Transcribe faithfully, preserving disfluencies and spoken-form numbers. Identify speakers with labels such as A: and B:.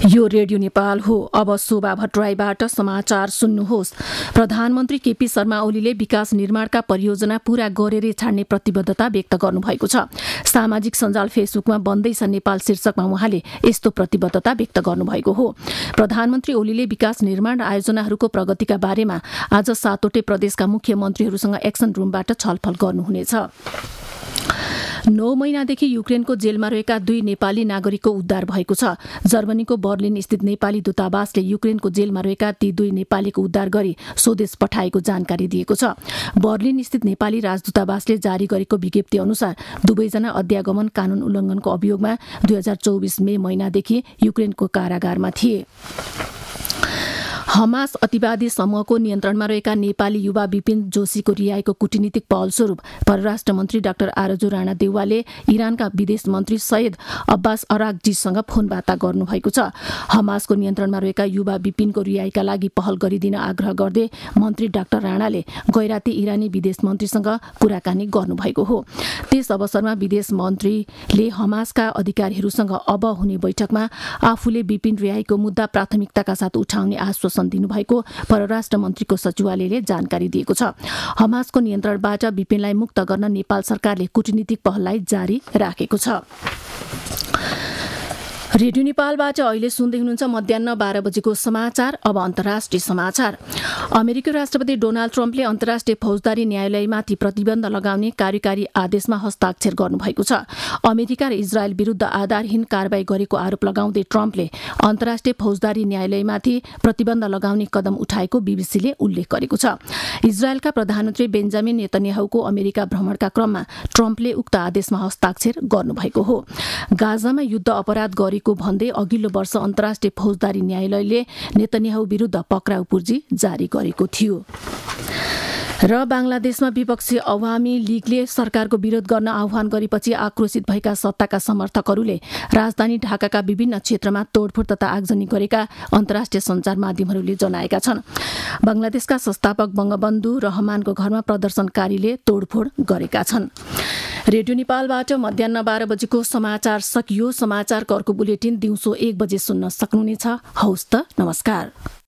A: यो रेडियो नेपाल हो। अब शोभा भट्टराईबाट समाचार सुन्नुहोस्। प्रधानमन्त्री केपी शर्मा ओलीले विकास निर्माणका परियोजना पूरा गरेरै छाड्ने प्रतिबद्धता व्यक्त गर्नुभएको छ। सामाजिक सञ्जाल फेसबुकमा बन्दैछ नेपाल शीर्षकमा उहाँले यस्तो प्रतिबद्धता व्यक्त गर्नुभएको हो। प्रधानमन्त्री ओलीले विकास निर्माण आयोजनाहरूको प्रगतिका बारेमा आज सातवटै प्रदेशका मुख्यमन्त्रीहरूसँग एक्सन रूमबाट छलफल गर्नुहुनेछ। नौ महिनादेखि युक्रेनको जेलमा रहेका दुई नेपाली नागरिकको उद्धार भएको छ। जर्मनीको बर्लिन स्थित नेपाली दूतावासले युक्रेनको जेलमा रहेका ती दुई नेपालीको उद्धार गरी स्वदेश पठाएको जानकारी दिएको छ। बर्लिन स्थित नेपाली राजदूतावासले जारी गरेको विज्ञप्ति अनुसार दुवैजना अध्यागमन कानून उल्लङ्घनको अभियोगमा दुई हजार चौबिस मे महिनादेखि युक्रेनको कारागारमा थिए। हमास अतिवादी समूहको नियन्त्रणमा रहेका नेपाली युवा विपिन जोशीको रिहाईको कूटनीतिक पहलस्वरूप परराष्ट्र मन्त्री डाक्टर आरजु राणा देउवाले इरानका विदेश मन्त्री सैयद अब्बास अराक्जीसँग फोन वार्ता गर्नुभएको छ। हमासको नियन्त्रणमा रहेका युवा विपिनको रिहाईका लागि पहल गरिदिन आग्रह गर्दै मन्त्री डाक्टर राणाले गैराती इरानी विदेश मन्त्रीसँग कुराकानी गर्नुभएको हो। त्यस अवसरमा विदेश मन्त्रीले हमासका अधिकारीहरूसँग अब हुने बैठकमा आफूले विपिन रिहाईको मुद्दा प्राथमिकताका साथ उठाउने आश्वासन दिनुभएको परराष्ट्र मन्त्रीको सचिवालयले जानकारी दिएको छ। हमासको नियन्त्रणबाट विपिनलाई मुक्त गर्न नेपाल सरकारले कूटनीतिक पहललाई जारी राखेको छ। रेडियो नेपालबाट अहिले सुन्दै हुनुहुन्छ मध्याह्न बाह्र बजेको समाचार। अब अन्तर्राष्ट्रिय समाचार। अमेरिकी राष्ट्रपति डोनाल्ड ट्रम्पले अन्तर्राष्ट्रिय फौजदारी न्यायालयमाथि प्रतिबन्ध लगाउने कार्यकारी आदेशमा हस्ताक्षर गर्नुभएको छ। अमेरिका र इजरायल विरुद्ध आधारहीन कारबाही गरेको आरोप लगाउँदै ट्रम्पले अन्तर्राष्ट्रिय फौजदारी न्यायालयमाथि प्रतिबन्ध लगाउने कदम उठाएको बीबीसीले उल्लेख गरेको छ। इजरायलका प्रधानमन्त्री बेन्जामिन नेतन्याहुको अमेरिका भ्रमणका क्रममा ट्रम्पले उक्त आदेशमा हस्ताक्षर गर्नुभएको हो। गाजामा युद्ध अपराध गरे भन्दै अघिल्लो वर्ष अन्तर्राष्ट्रिय फौजदारी न्यायालयले नेतन्याहु विरुद्ध पक्राउ पूर्जी जारी गरेको थियो। र बंगलादेशमा विपक्षी अवामी लीगले सरकारको विरोध गर्न आह्वान गरेपछि आक्रोशित भएका सत्ताका समर्थकहरूले राजधानी ढाकाका विभिन्न क्षेत्रमा तोडफोड तथा आगजनी गरेका अन्तर्राष्ट्रिय सञ्चार माध्यमहरूले जनाएका छन्। बंगलादेशका संस्थापक बंगबन्धु रहमानको घरमा प्रदर्शनकारीले तोडफोड गरेका छन्। रेडियो नेपालबाट मध्याह्न बाह्र बजेको समाचार सकियो। समाचारको अर्को बुलेटिन दिउँसो एक बजे सुन्न सक्नुहुनेछ। हौस् त, नमस्कार।